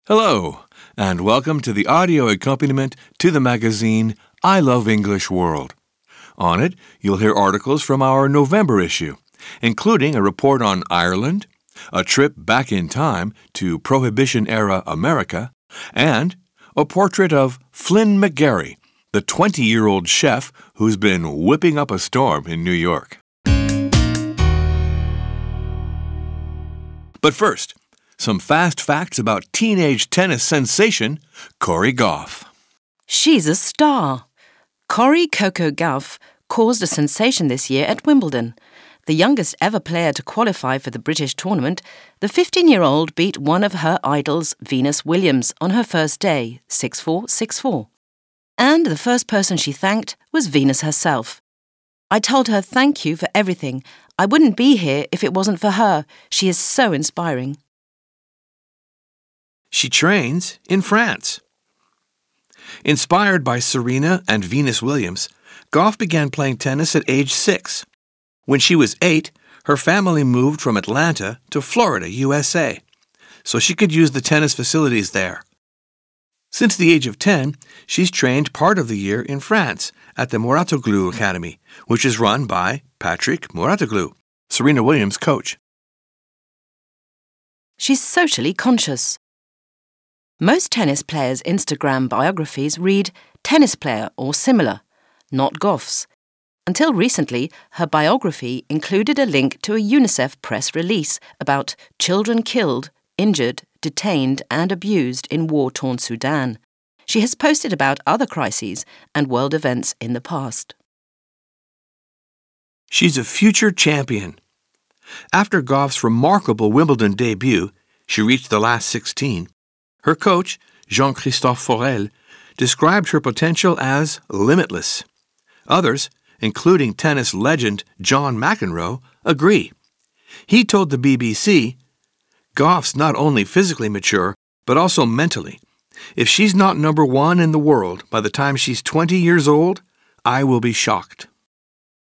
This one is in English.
Hello, and welcome to the audio accompaniment to the magazine I Love English World. On it, you'll hear articles from our November issue, including a report on Ireland, a trip back in time to Prohibition-era America, and a portrait of Flynn McGarry, the 20-year-old chef who's been whipping up a storm in New York. But first, some fast facts about teenage tennis sensation Cory Gauff. She's a star. Cory Coco Gauff caused a sensation this year at Wimbledon. The youngest ever player to qualify for the British tournament, the 15-year-old beat one of her idols, Venus Williams, on her first day, 6-4, 6-4. And the first person she thanked was Venus herself. "I told her thank you for everything. I wouldn't be here if it wasn't for her. She is so inspiring." She trains in France. Inspired by Serena and Venus Williams, Gauff began playing tennis at age 6. When she was 8, her family moved from Atlanta to Florida, USA, so she could use the tennis facilities there. Since the age of 10, she's trained part of the year in France at the Mouratoglou Academy, which is run by Patrick Mouratoglou, Serena Williams' coach. She's socially conscious. Most tennis players' Instagram biographies read tennis player or similar, not Gauff's. Until recently, her biography included a link to a UNICEF press release about children killed, injured, detained and abused in war-torn Sudan. She has posted about other crises and world events in the past. She's a future champion. After Gauff's remarkable Wimbledon debut, she reached the last 16. Her coach, Jean-Christophe Forel, described her potential as limitless. Others, including tennis legend John McEnroe, agree. He told the BBC, "Gauff's not only physically mature, but also mentally. If she's not number one in the world by the time she's 20 years old, I will be shocked."